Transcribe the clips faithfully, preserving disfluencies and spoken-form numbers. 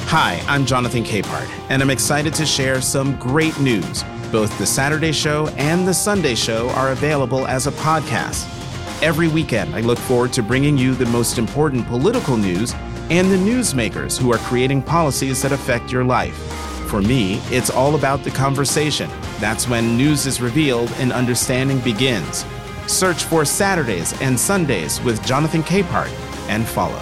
Hi, I'm Jonathan Capehart, and I'm excited to share some great news. Both the Saturday Show and the Sunday Show are available as a podcast. Every weekend, I look forward to bringing you the most important political news and the newsmakers who are creating policies that affect your life. For me, it's all about the conversation. That's when news is revealed and understanding begins. Search for Saturdays and Sundays with Jonathan Capehart and follow.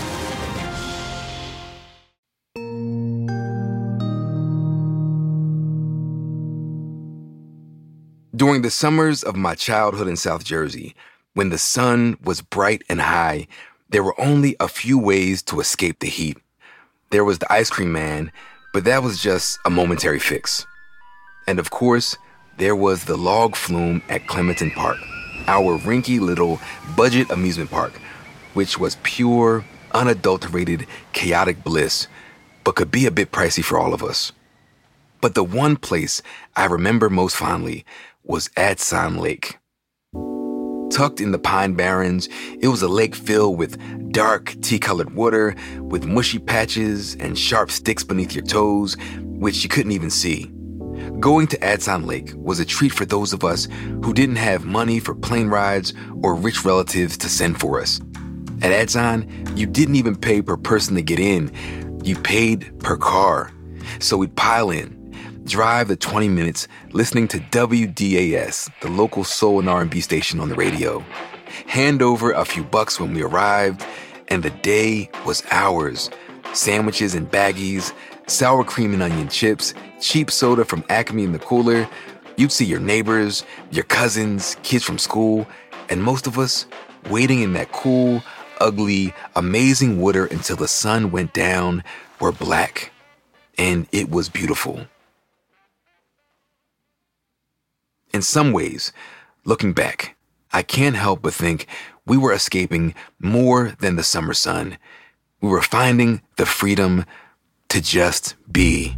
During the summers of my childhood in South Jersey, when the sun was bright and high, there were only a few ways to escape the heat. There was the ice cream man, but that was just a momentary fix. And of course, there was the log flume at Clementon Park, our rinky little budget amusement park, which was pure, unadulterated, chaotic bliss, but could be a bit pricey for all of us. But the one place I remember most fondly was Adsan Lake. Tucked in the Pine Barrens, it was a lake filled with dark, tea-colored water, with mushy patches and sharp sticks beneath your toes, which you couldn't even see. Going to Adsan Lake was a treat for those of us who didn't have money for plane rides or rich relatives to send for us. At Adsan, you didn't even pay per person to get in. You paid per car. So we'd pile in, drive the twenty minutes listening to W D A S, the local soul and R and B station on the radio. Hand over a few bucks when we arrived, and the day was ours. Sandwiches and baggies, sour cream and onion chips, cheap soda from Acme in the cooler. You'd see your neighbors, your cousins, kids from school, and most of us waiting in that cool, ugly, amazing water until the sun went down were black. And it was beautiful. In some ways, looking back, I can't help but think we were escaping more than the summer sun. We were finding the freedom to just be.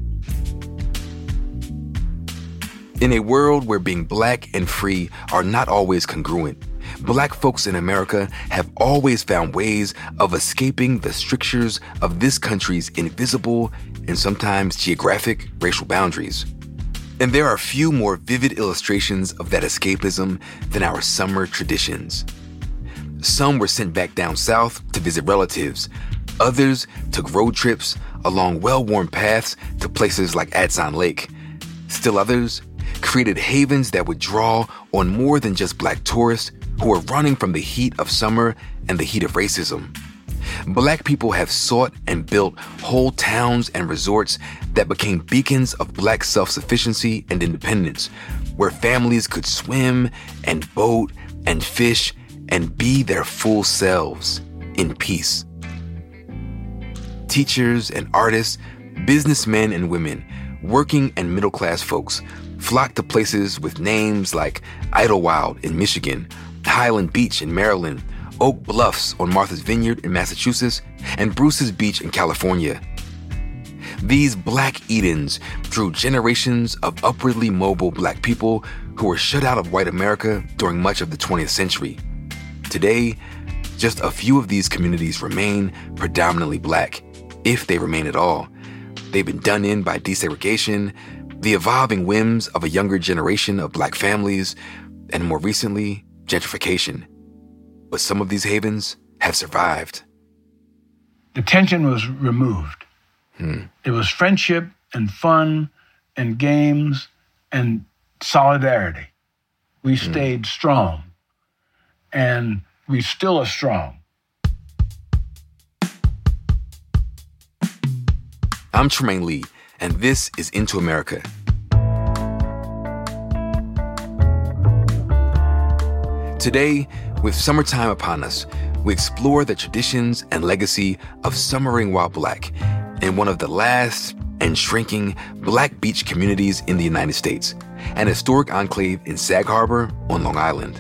In a world where being black and free are not always congruent, Black folks in America have always found ways of escaping the strictures of this country's invisible and sometimes geographic racial boundaries. And there are few more vivid illustrations of that escapism than our summer traditions. Some were sent back down south to visit relatives. Others took road trips along well-worn paths to places like Adsan Lake. Still others created havens that would draw on more than just Black tourists who were running from the heat of summer and the heat of racism. Black people have sought and built whole towns and resorts that became beacons of Black self-sufficiency and independence, where families could swim and boat and fish and be their full selves in peace. Teachers and artists, businessmen and women, working and middle-class folks flocked to places with names like Idlewild in Michigan, Highland Beach in Maryland, Oak Bluffs on Martha's Vineyard in Massachusetts, and Bruce's Beach in California. These Black Edens drew generations of upwardly mobile Black people who were shut out of white America during much of the twentieth century. Today, just a few of these communities remain predominantly Black, if they remain at all. They've been done in by desegregation, the evolving whims of a younger generation of Black families, and more recently, gentrification. But some of these havens have survived. The tension was removed. Hmm. It was friendship and fun and games and solidarity. We Hmm. stayed strong, and we still are strong. I'm Tremaine Lee, and this is Into America. Today, with summertime upon us, we explore the traditions and legacy of summering while Black in one of the last and shrinking Black beach communities in the United States, an historic enclave in Sag Harbor on Long Island.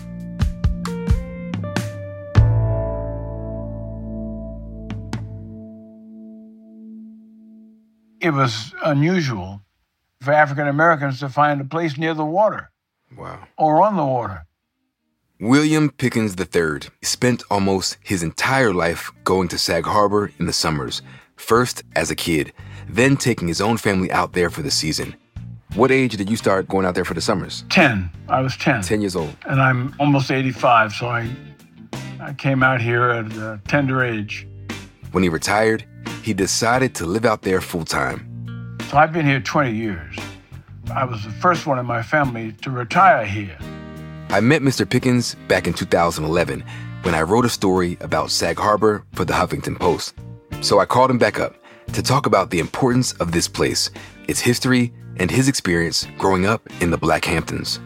It was unusual for African Americans to find a place near the water. Wow. Or on the water. William Pickens the third spent almost his entire life going to Sag Harbor in the summers, First as a kid, then taking his own family out there for the season. What age did you start going out there for the summers? ten. I was ten. ten years old. And I'm almost eighty-five, so I, I came out here at a tender age. When he retired, he decided to live out there full time. So I've been here twenty years. I was the first one in my family to retire here. I met Mister Pickens back in two thousand eleven when I wrote a story about Sag Harbor for the Huffington Post. So I called him back up to talk about the importance of this place, its history, and his experience growing up in the Black Hamptons.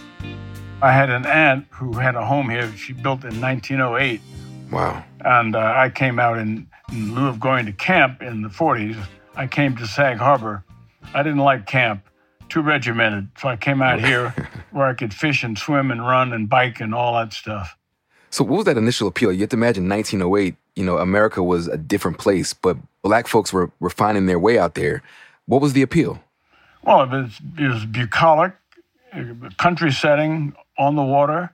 I had an aunt who had a home here. She built in nineteen oh eight. Wow. And uh, I came out in, in lieu of going to camp in the forties. I came to Sag Harbor. I didn't like camp, too regimented. So I came out here where I could fish and swim and run and bike and all that stuff. So what was that initial appeal? You have to imagine nineteen oh eight, you know, America was a different place, but Black folks were, were finding their way out there. What was the appeal? Well, it was, it was bucolic, a country setting on the water.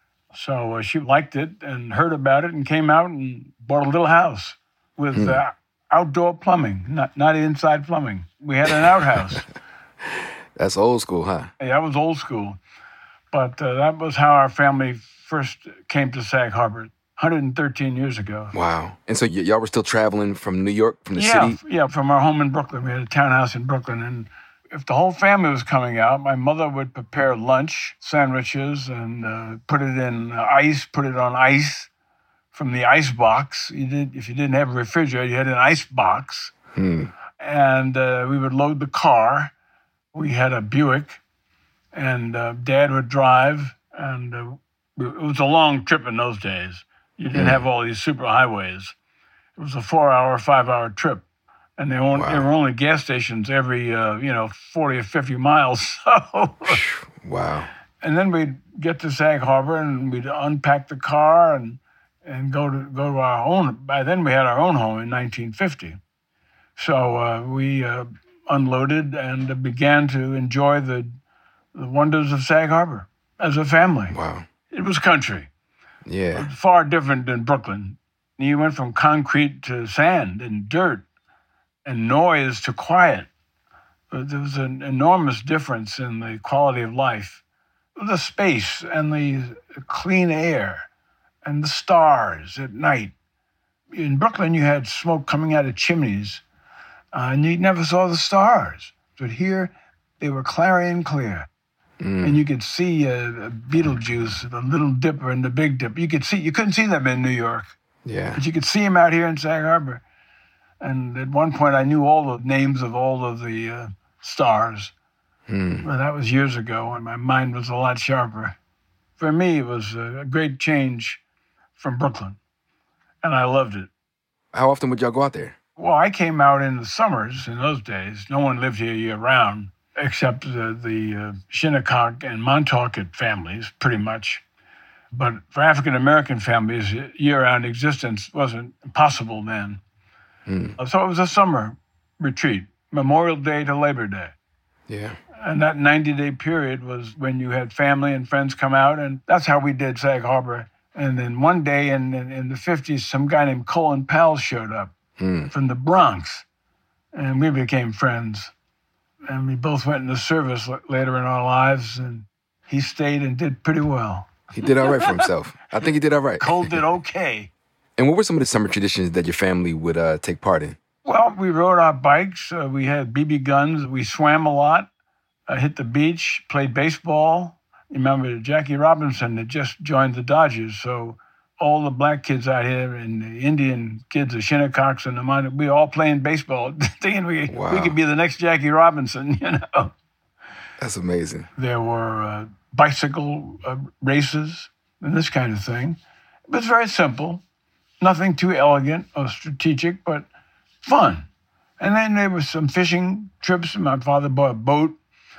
So uh, she liked it and heard about it and came out and bought a little house with hmm. uh, outdoor plumbing, not not inside plumbing. We had an outhouse. That's old school, huh? Yeah, that was old school. But uh, that was how our family first came to Sag Harbor one hundred thirteen years ago. Wow. And so y- y'all were still traveling from New York, from the yeah, city? F- yeah, from our home in Brooklyn. We had a townhouse in Brooklyn. And if the whole family was coming out, my mother would prepare lunch, sandwiches, and uh, put it in ice, put it on ice from the ice box. You did, if you didn't have a refrigerator, you had an ice box. Hmm. And uh, we would load the car. We had a Buick, and uh, Dad would drive. And uh, it was a long trip in those days. You didn't hmm. have all these super highways. It was a four-hour, five-hour trip. And there, only, Wow. there were only gas stations every, uh, you know, forty or fifty miles. So. Wow. And then we'd get to Sag Harbor and we'd unpack the car and and go to go to our own. By then we had our own home in nineteen fifty. So uh, we uh, unloaded and began to enjoy the, the wonders of Sag Harbor as a family. Wow. It was country. Yeah. Far different than Brooklyn. You went from concrete to sand and dirt and noise to quiet. But there was an enormous difference in the quality of life. The space and the clean air and the stars at night. In Brooklyn, you had smoke coming out of chimneys, uh, and you never saw the stars. But here, they were clarion clear. Mm. And you could see uh, Beetlejuice, the Little Dipper and the Big Dipper. You could see, you couldn't see them in New York. Yeah. But you could see them out here in Sag Harbor. And at one point, I knew all the names of all of the uh, stars. Hmm. But that was years ago, and my mind was a lot sharper. For me, it was a great change from Brooklyn, and I loved it. How often would y'all go out there? Well, I came out in the summers in those days. No one lived here year-round, except the, the uh, Shinnecock and Montauk families, pretty much. But for African-American families, year-round existence wasn't possible then. Hmm. So it was a summer retreat, Memorial Day to Labor Day. Yeah. And that ninety-day period was when you had family and friends come out, and that's how we did Sag Harbor. And then one day in, in, in the fifties, some guy named Colin Powell showed up hmm. from the Bronx, and we became friends. And we both went into service later in our lives, and he stayed and did pretty well. He did all right for himself. I think he did all right. Cole did okay. And what were some of the summer traditions that your family would uh, take part in? Well, we rode our bikes. Uh, we had B B guns. We swam a lot, uh, hit the beach, played baseball. Remember, Jackie Robinson had just joined the Dodgers, so all the black kids out here and the Indian kids, the Shinnecocks and the Mon- we were all playing baseball, thinking we, wow. we could be the next Jackie Robinson, you know. That's amazing. There were uh, bicycle uh, races and this kind of thing. It was very simple. Nothing too elegant or strategic, but fun. And then there was some fishing trips. My father bought a boat,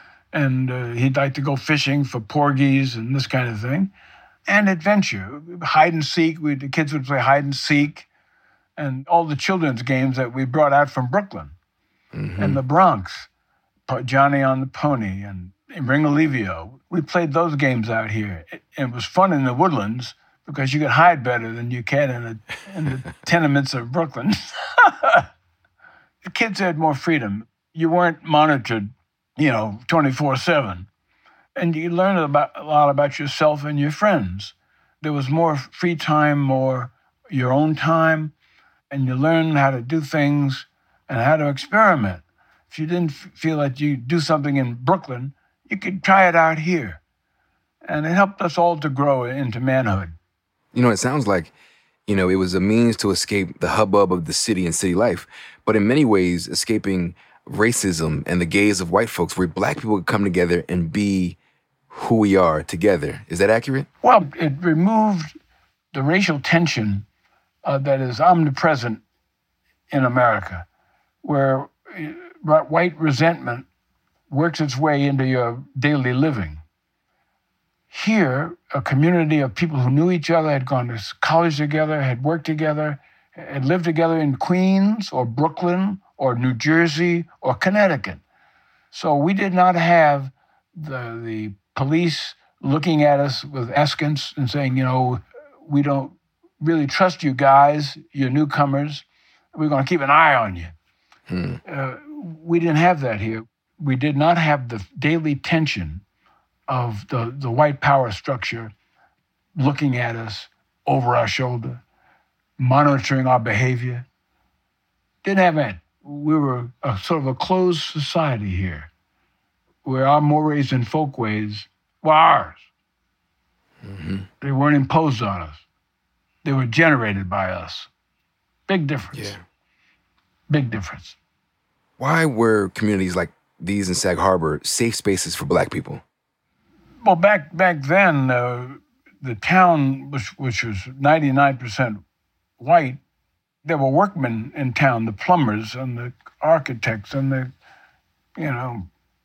and uh, he'd like to go fishing for porgies and this kind of thing. And adventure, hide and seek. We, the kids would play hide and seek, and all the children's games that we brought out from Brooklyn mm-hmm. and the Bronx. Johnny on the Pony and Ring Olivio. We played those games out here. It, it was fun in the woodlands, because you could hide better than you can in the, in the tenements of Brooklyn. the kids had more freedom. You weren't monitored, you know, twenty-four seven. And you learned about, a lot about yourself and your friends. There was more free time, more your own time, and you learned how to do things and how to experiment. If you didn't f- feel like you do something in Brooklyn, you could try it out here. And it helped us all to grow into manhood. You know, it sounds like, you know, it was a means to escape the hubbub of the city and city life, but in many ways, escaping racism and the gaze of white folks, where black people could come together and be who we are together. Is that accurate? Well, it removed the racial tension uh, that is omnipresent in America, where uh, white resentment works its way into your daily living. Here, a community of people who knew each other, had gone to college together, had worked together, had lived together in Queens or Brooklyn or New Jersey or Connecticut. So we did not have the, the police looking at us with askance and saying, you know, we don't really trust you guys, you're newcomers. We're going to keep an eye on you. Hmm. Uh, we didn't have that here. We did not have the daily tension of the, the white power structure looking at us over our shoulder, monitoring our behavior. Didn't have that. We were a sort of a closed society here, where our mores and folkways were ours. Mm-hmm. They weren't imposed on us. They were generated by us. Big difference. Yeah. Big difference. Why were communities like these in Sag Harbor safe spaces for black people? Well, back back then, uh, the town, which, which was ninety-nine percent white, there were workmen in town, the plumbers and the architects and the, you know,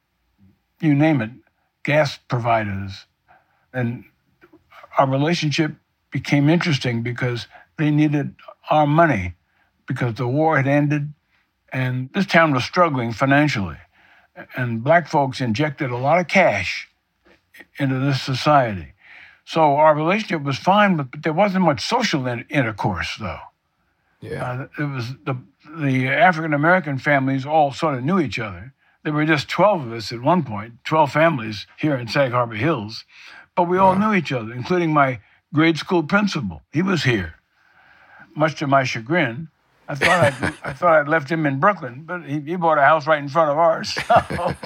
you name it, gas providers. And our relationship became interesting because they needed our money because the war had ended and this town was struggling financially. And black folks injected a lot of cash into this society. So our relationship was fine, but, but there wasn't much social in- intercourse, though. Yeah. Uh, it was the the African-American families all sort of knew each other. There were just twelve of us at one point, twelve families here in Sag Harbor Hills, but we all wow. knew each other, including my grade school principal. He was here, much to my chagrin. I thought I'd, I thought I'd left him in Brooklyn, but he, he bought a house right in front of ours. So.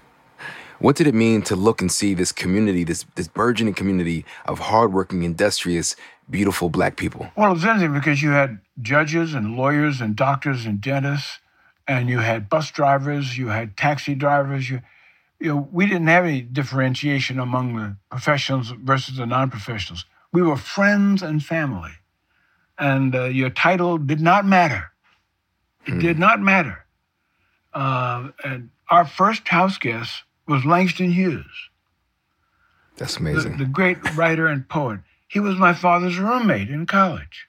What did it mean to look and see this community, this this burgeoning community of hardworking, industrious, beautiful black people? Well, it was interesting because you had judges and lawyers and doctors and dentists, and you had bus drivers, you had taxi drivers. You, you know, we didn't have any differentiation among the professionals versus the non-professionals. We were friends and family, and uh, your title did not matter. It hmm. did not matter. Uh, and our first house guest was Langston Hughes. That's amazing. The, the great writer and poet. He was my father's roommate in college.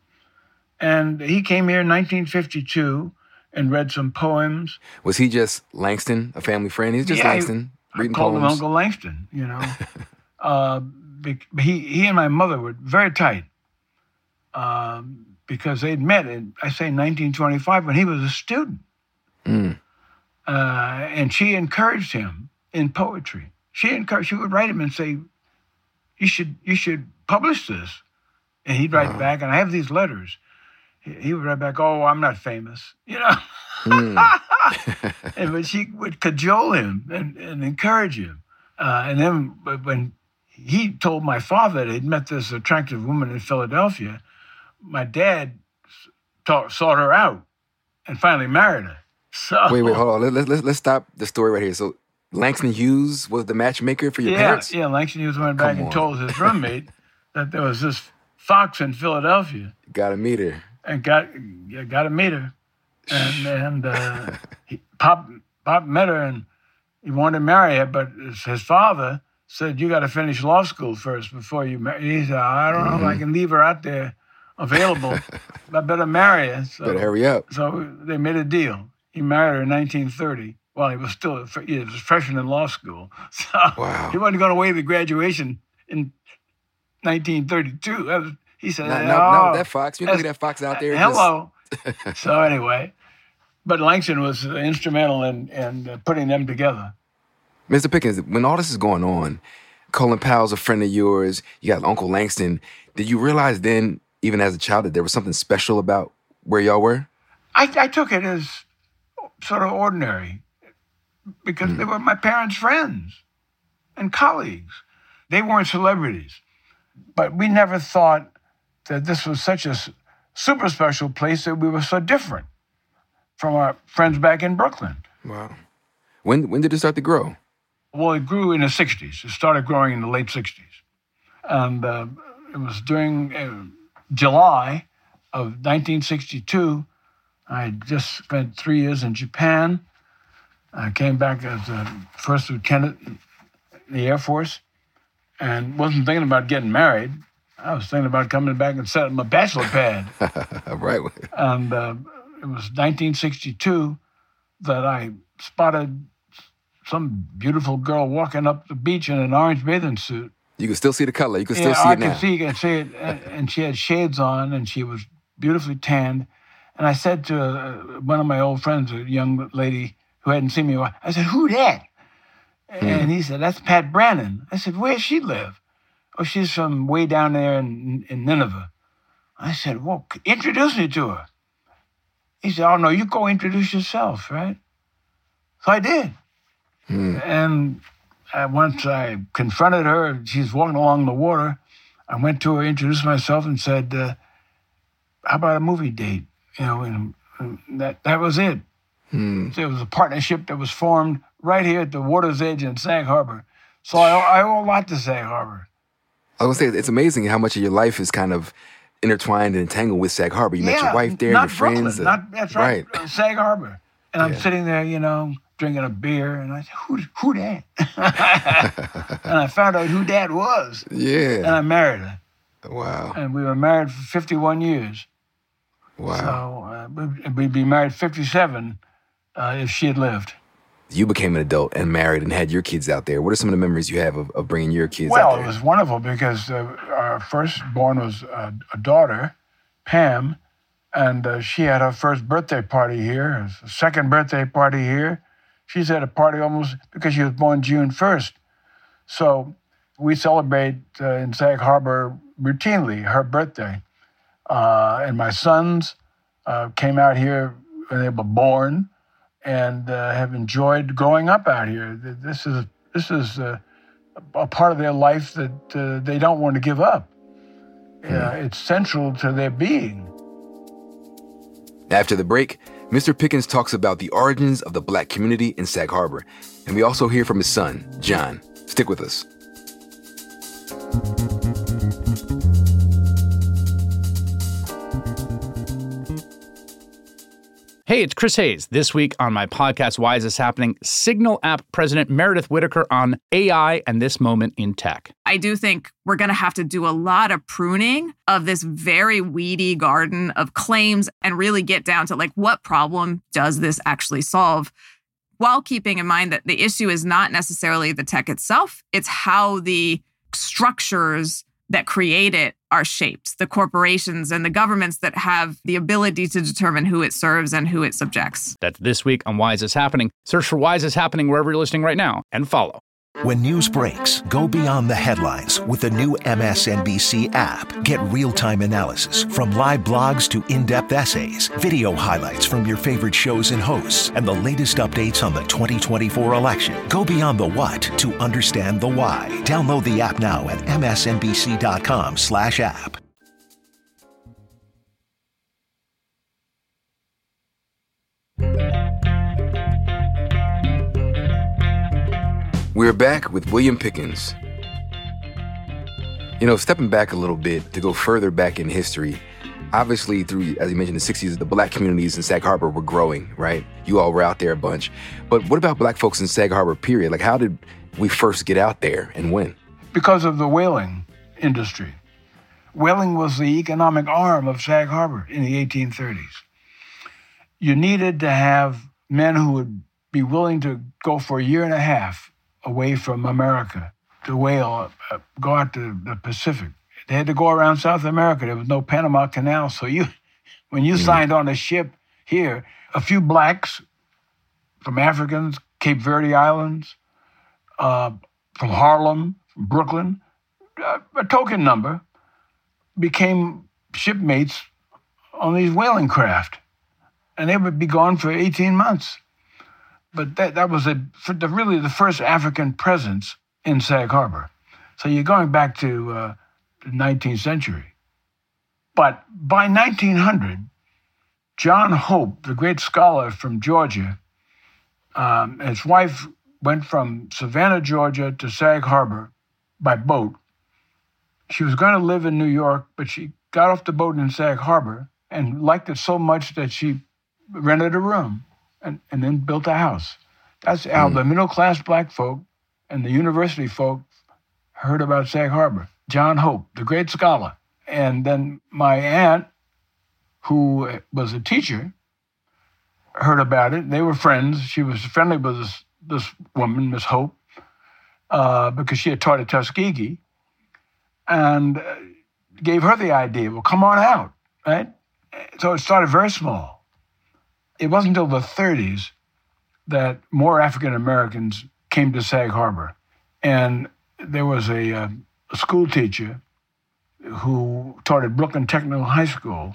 And he came here in nineteen fifty-two and read some poems. Was he just Langston, a family friend? He's just yeah, Langston, I, reading I called poems. him Uncle Langston, you know. uh, he, he and my mother were very tight uh, because they'd met in, I say, nineteen twenty-five when he was a student. Mm. Uh, and she encouraged him in poetry. She encouraged, she would write him and say, you should you should publish this. And he'd write uh-huh. back, and I have these letters. He, he would write back, oh, I'm not famous, you know. Mm. and but she would cajole him and, and encourage him. Uh, and then when he told my father that he'd met this attractive woman in Philadelphia, my dad ta- sought her out and finally married her. So, wait, wait, hold on. Let, let, let's stop the story right here. So Langston Hughes was the matchmaker for your yeah, parents? Yeah, Langston Hughes went back Come and on. told his roommate that there was this fox in Philadelphia. Got to meet her. And got yeah, got to meet her. And, and uh, he, Pop, Pop met her and he wanted to marry her, but his father said, you got to finish law school first before you marry. He said, I don't know mm-hmm. if I can leave her out there available. I better marry her. So, better hurry up. So they made a deal. He married her in nineteen thirty. Well, he was still a, he was a freshman in law school. So wow. he wasn't going away to graduation in nineteen thirty-two. He said, no, oh, no, no, that fox. You look at that fox out there. Hello. Just... so anyway, But Langston was instrumental in, in putting them together. Mister Pickens, when all this is going on, Colin Powell's a friend of yours, you got Uncle Langston, did you realize then, even as a child, that there was something special about where y'all were? I, I took it as sort of ordinary because mm. they were my parents' friends and colleagues. They weren't celebrities. But we never thought that this was such a super special place that we were so different from our friends back in Brooklyn. Wow. When when did it start to grow? Well, it grew in the sixties. It started growing in the late sixties. And uh, it was during uh, July of nineteen sixty-two. I had just spent three years in Japan. I came back as a first lieutenant in the Air Force and wasn't thinking about getting married. I was thinking about coming back and setting my bachelor pad. Right. And uh, it was nineteen sixty-two that I spotted some beautiful girl walking up the beach in an orange bathing suit. You can still see the color. You can still yeah, see I it now. I can see, can see it. And, and she had shades on, and she was beautifully tanned. And I said to uh, one of my old friends, a young lady who hadn't seen me in a while, I said, "Who that?" Mm. And he said, "That's Pat Brannon." I said, "Where's she live?" "Oh, she's from way down there in, in Nineveh." I said, "Well, introduce me to her." He said, "Oh, no, you go introduce yourself, right?" So I did. Mm. And uh, once I confronted her, she's walking along the water, I went to her, introduced myself, and said, uh, "How about a movie date?" You know, and, and that that was it. Hmm. So it was a partnership that was formed right here at the water's edge in Sag Harbor. So I, I owe a lot to Sag Harbor. I was going to say, it's amazing how much of your life is kind of intertwined and entangled with Sag Harbor. You yeah, met your wife there, not your friends. Brooklyn, not, that's right, right. Uh, Sag Harbor. And I'm yeah. sitting there, you know, drinking a beer, and I said, who, who that? And I found out who that was. Yeah. And I married her. Wow. And we were married for fifty-one years. Wow. So uh, we'd be married fifty-seven uh, if she had lived. You became an adult and married and had your kids out there. What are some of the memories you have of, of bringing your kids well, out there? Well, it was wonderful because uh, our firstborn was uh, a daughter, Pam, and uh, she had her first birthday party here, her second birthday party here. She's had a party almost because she was born June first. So we celebrate uh, in Sag Harbor routinely her birthday. Uh, and my sons uh, came out here when they were born and uh, have enjoyed growing up out here. This is this is uh, a part of their life that uh, they don't want to give up. Mm. Uh, it's central to their being. After the break, Mister Pickens talks about the origins of the Black community in Sag Harbor. And we also hear from his son, John. Stick with us. Hey, it's Chris Hayes. This week on my podcast, Why Is This Happening? Signal app president Meredith Whittaker on A I and this moment in tech. I do think we're going to have to do a lot of pruning of this very weedy garden of claims and really get down to like, what problem does this actually solve? While keeping in mind that the issue is not necessarily the tech itself, it's how the structures that create it are shaped, the corporations and the governments that have the ability to determine who it serves and who it subjects. That's this week on Why Is This Happening? Search for Why Is This Happening wherever you're listening right now and follow. When news breaks, go beyond the headlines with the new M S N B C app. Get real-time analysis from live blogs to in-depth essays, video highlights from your favorite shows and hosts, and the latest updates on the twenty twenty-four election. Go beyond the what to understand the why. Download the app now at msnbc.com slash app. We're back with William Pickens. You know, stepping back a little bit to go further back in history, obviously through, as you mentioned, the sixties, the Black communities in Sag Harbor were growing, right? You all were out there a bunch. But what about Black folks in Sag Harbor, period? Like, how did we first get out there and when? Because of the whaling industry. Whaling was the economic arm of Sag Harbor in the eighteen thirties. You needed to have men who would be willing to go for a year and a half away from America to whale, uh, go out to the Pacific. They had to go around South America. There was no Panama Canal. So you, when you mm. signed on a ship here, a few blacks from Africans, Cape Verde Islands, uh, from Harlem, from Brooklyn, uh, a token number, became shipmates on these whaling craft. And they would be gone for eighteen months. But that, that was a, for the, really the first African presence in Sag Harbor. So you're going back to uh, the nineteenth century. But by nineteen hundred, John Hope, the great scholar from Georgia, um, his wife went from Savannah, Georgia to Sag Harbor by boat. She was going to live in New York, but she got off the boat in Sag Harbor and liked it so much that she rented a room and, and then built a house. That's how mm. the middle-class black folk and the university folk heard about Sag Harbor. John Hope, the great scholar. And then my aunt, who was a teacher, heard about it. They were friends. She was friendly with this, this woman, Miss Hope, uh, because she had taught at Tuskegee, and uh, gave her the idea, well, come on out, right? So it started very small. It wasn't until the thirties that more African Americans came to Sag Harbor. And there was a, uh, a school teacher who taught at Brooklyn Technical High School,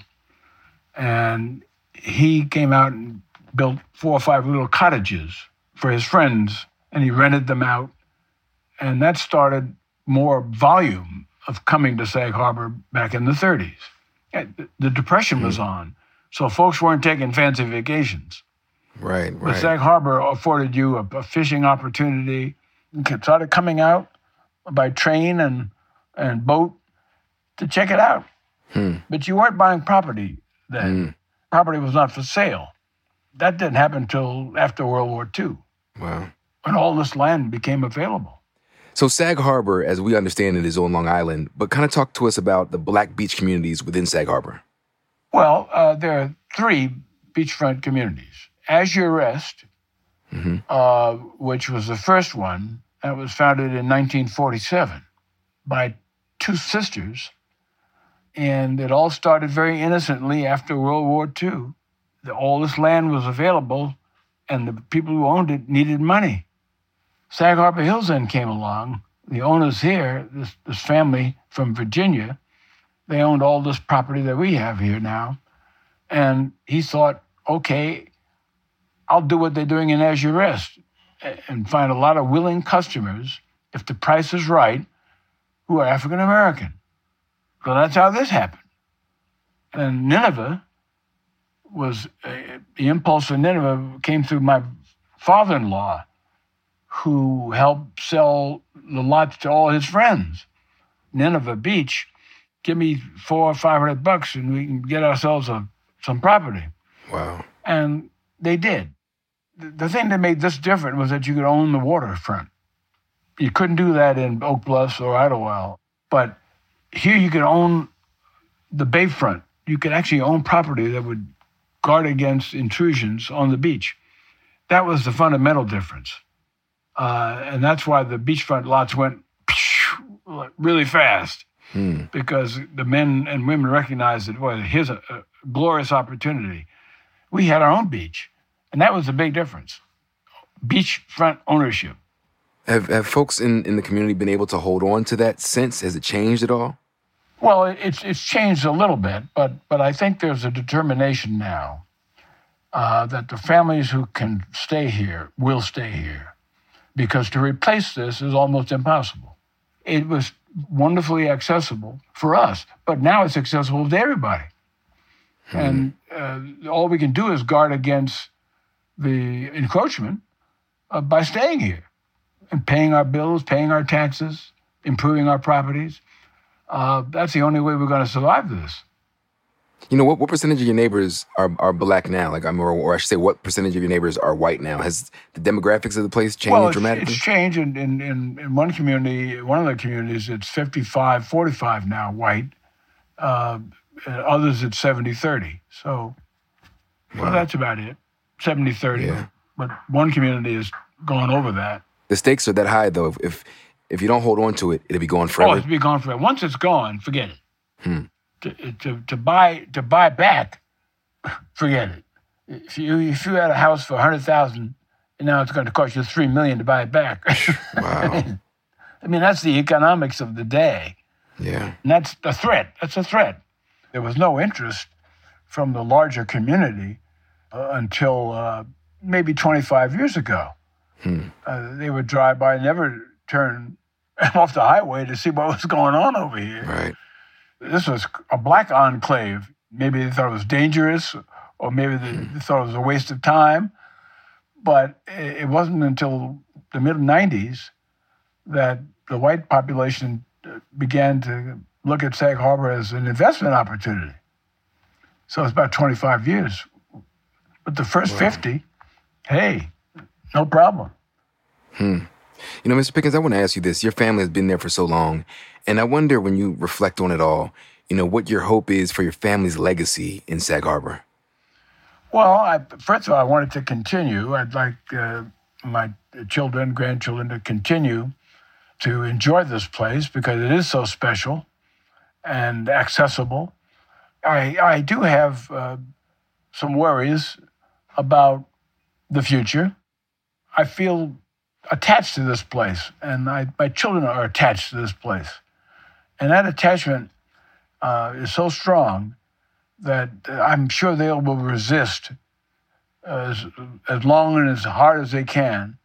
and he came out and built four or five little cottages for his friends, and he rented them out. And that started more volume of coming to Sag Harbor back in the thirties. The Depression was on, so folks weren't taking fancy vacations. Right, right. But Sag Harbor afforded you a, a fishing opportunity. You started coming out by train and, and boat to check it out. Hmm. But you weren't buying property then. Hmm. Property was not for sale. That didn't happen until after World War Two. Wow. When all this land became available. So Sag Harbor, as we understand it, is on Long Island, but kind of talk to us about the black beach communities within Sag Harbor. Well, uh, there are three beachfront communities. Azure Rest, mm-hmm. uh, which was the first one, that was founded in nineteen forty-seven by two sisters, and it all started very innocently after World War Two. The, all this land was available, and the people who owned it needed money. Sag Harbor Hills then came along. The owners here, this, this family from Virginia, they owned all this property that we have here now. And he thought, okay, I'll do what they're doing in Azure Rest and find a lot of willing customers, if the price is right, who are African American. So that's how this happened. And Nineveh was, uh, the impulse of Nineveh came through my father-in-law, who helped sell the lots to all his friends. Nineveh Beach, give me four or five hundred bucks and we can get ourselves a, some property. Wow. And they did. The, the thing that made this different was that you could own the waterfront. You couldn't do that in Oak Bluffs or Idlewild. But here you could own the bayfront. You could actually own property that would guard against intrusions on the beach. That was the fundamental difference. Uh, and that's why the beachfront lots went really fast, hmm. because the men and women recognized that, well, here's a, a glorious opportunity. We had our own beach, and that was the big difference. Beachfront ownership. Have have folks in, in the community been able to hold on to that since? Has it changed at all? Well, it's it's changed a little bit, but but I think there's a determination now uh, that the families who can stay here will stay here. Because to replace this is almost impossible. It was wonderfully accessible for us, but now it's accessible to everybody. Hmm. And uh, all we can do is guard against the encroachment uh, by staying here and paying our bills, paying our taxes, improving our properties. Uh, that's the only way we're going to survive this. You know, what, what percentage of your neighbors are, are black now? Like, I'm, or, or I should say, what percentage of your neighbors are white now? Has the demographics of the place changed well, it's, dramatically? It's changed. In, in, in, in one community, one of the communities, it's fifty-five forty-five now, white. Uh, others, it's seventy thirty. So, wow. Well, that's about it. seventy thirty. Yeah. But one community has gone over that. The stakes are that high, though. If if, if you don't hold on to it, it'll be gone forever. Oh, it'll be gone forever. Once it's gone, forget it. Hmm. To, to to buy to buy back, forget it. If you if you had a house for one hundred thousand dollars, and now it's going to cost you three million dollars to buy it back. Wow. I mean, that's the economics of the day. Yeah. And that's a threat. That's a threat. There was no interest from the larger community uh, until uh, maybe twenty-five years ago. Hmm. Uh, they would drive by and never turn off the highway to see what was going on over here. Right. This was a black enclave. Maybe they thought it was dangerous, or maybe they, they thought it was a waste of time. But it wasn't until the mid nineties that the white population began to look at Sag Harbor as an investment opportunity. So it's about twenty-five years. But the first wow. fifty, hey, no problem. Hmm. You know, Mister Pickens, I want to ask you this. Your family has been there for so long, and I wonder, when you reflect on it all, you know, what your hope is for your family's legacy in Sag Harbor. Well, I, first of all, I wanted to continue. I'd like uh, my children, grandchildren to continue to enjoy this place because it is so special and accessible. I, I do have uh, some worries about the future. I feel attached to this place, and I, my children are attached to this place. And that attachment uh, is so strong that I'm sure they will resist as, as long and as hard as they can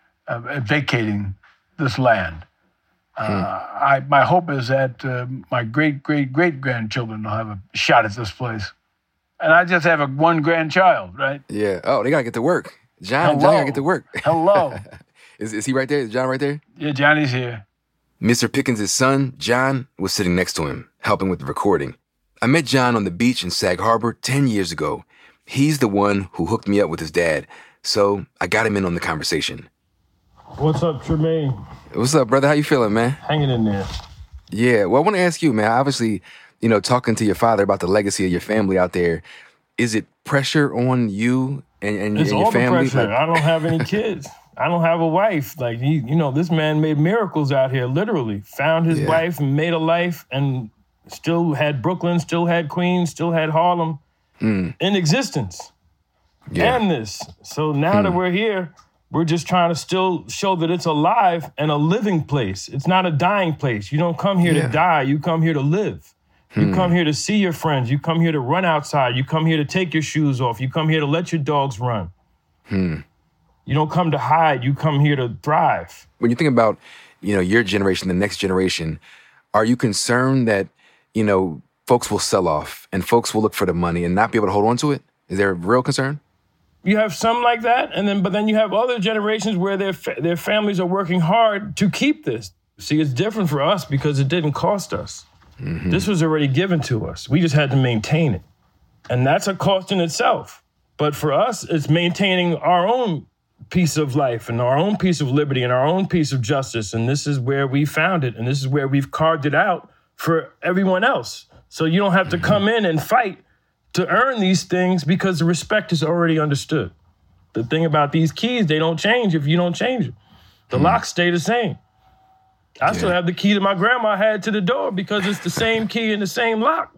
uh, vacating this land. Uh, hmm. I, my hope is that uh, my great, great, great grandchildren will have a shot at this place. And I just have a one grandchild, right? Yeah. Oh, they got to get to work. John, Hello. John got to get to work. Hello. is, is he right there? Is John right there? Yeah, Johnny's here. Mister Pickens' son, John, was sitting next to him, helping with the recording. I met John on the beach in Sag Harbor ten years ago. He's the one who hooked me up with his dad, so I got him in on the conversation. What's up, Tremaine? What's up, brother? How you feeling, man? Hanging in there. Yeah, well, I want to ask you, man, obviously, you know, talking to your father about the legacy of your family out there, is it pressure on you and, and, it's and your all family? The pressure. Like, I don't have any kids. I don't have a wife. Like, he, you know, this man made miracles out here, literally. Found his yeah. wife and made a life and still had Brooklyn, still had Queens, still had Harlem mm. in existence. Yeah. And this. So now mm. that we're here, we're just trying to still show that it's alive and a living place. It's not a dying place. You don't come here yeah. to die. You come here to live. You mm. come here to see your friends. You come here to run outside. You come here to take your shoes off. You come here to let your dogs run. Mm. You don't come to hide. You come here to thrive. When you think about, you know, your generation, the next generation, are you concerned that, you know, folks will sell off and folks will look for the money and not be able to hold on to it? Is there a real concern? You have some like that, and then but then you have other generations where their fa- their families are working hard to keep this. See, it's different for us because it didn't cost us. Mm-hmm. This was already given to us. We just had to maintain it. And that's a cost in itself. But for us, it's maintaining our own piece of life and our own piece of liberty and our own piece of justice. And this is where we found it. And this is where we've carved it out for everyone else. So you don't have to come in and fight to earn these things because the respect is already understood. The thing about these keys, they don't change if you don't change it. The mm. locks stay the same. I yeah. still have the key that my grandma had to the door because it's the same key and the same lock.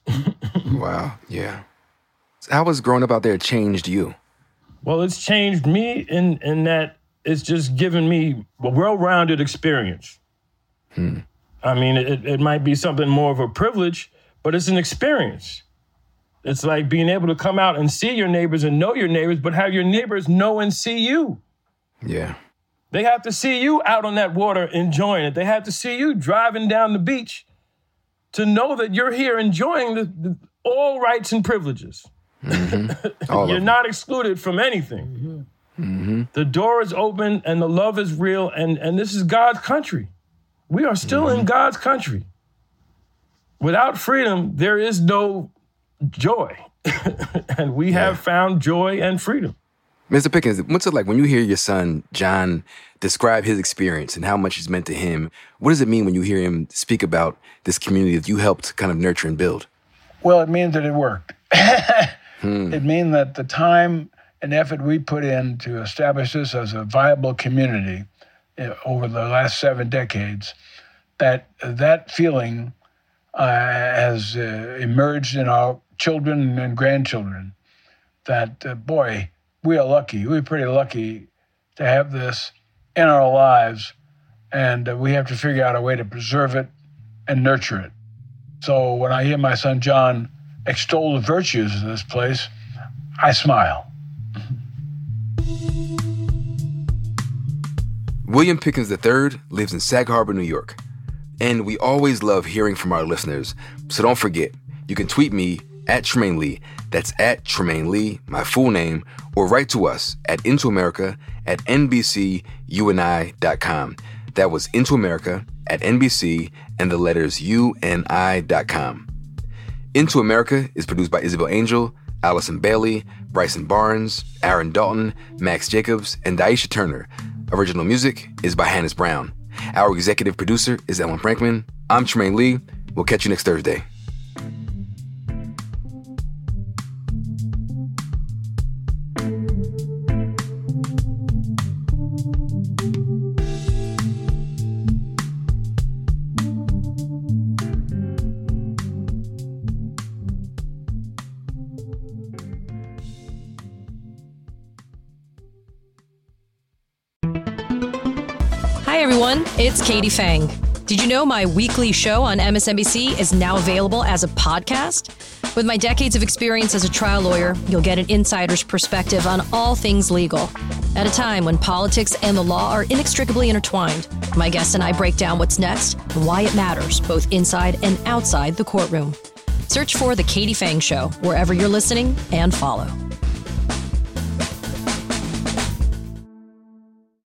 Wow, yeah. So how has growing up out there changed you? Well, it's changed me in, in that it's just given me a well-rounded experience. Hmm. I mean, it, it might be something more of a privilege, but it's an experience. It's like being able to come out and see your neighbors and know your neighbors, but have your neighbors know and see you. Yeah. They have to see you out on that water enjoying it. They have to see you driving down the beach to know that you're here enjoying the, the, all rights and privileges. Mm-hmm. You're not excluded from anything. Mm-hmm. The door is open and the love is real, and, and this is God's country. We are still mm-hmm. in God's country. Without freedom, there is no joy. And we yeah. have found joy and freedom. Mister Pickens, what's it like when you hear your son, John, describe his experience and how much it's meant to him? What does it mean when you hear him speak about this community that you helped kind of nurture and build? Well, it means that it worked. hmm. It means that the time and effort we put in to establish this as a viable community uh, over the last seven decades, that uh, that feeling uh, has uh, emerged in our children and grandchildren. that, uh, boy, we are lucky. We're pretty lucky to have this in our lives, and uh, we have to figure out a way to preserve it and nurture it. So when I hear my son John extol the virtues of this place, I smile. William Pickens the third lives in Sag Harbor, New York. And we always love hearing from our listeners. So don't forget, you can tweet me at Trymaine Lee. That's at Trymaine Lee, my full name, or write to us at Into America at N B C U N I dot com. That was Into America at N B C and the letters U N I dot com. Into America is produced by Isabel Angel, Allison Bailey, Bryson Barnes, Aaron Dalton, Max Jacobs, and Daisha Turner. Original music is by Hannes Brown. Our executive producer is Ellen Frankman. I'm Trymaine Lee. We'll catch you next Thursday. Hi, everyone. It's Katie Fang. Did you know my weekly show on M S N B C is now available as a podcast? With my decades of experience as a trial lawyer, you'll get an insider's perspective on all things legal. At a time when politics and the law are inextricably intertwined, my guests and I break down what's next and why it matters, both inside and outside the courtroom. Search for The Katie Fang Show wherever you're listening and follow.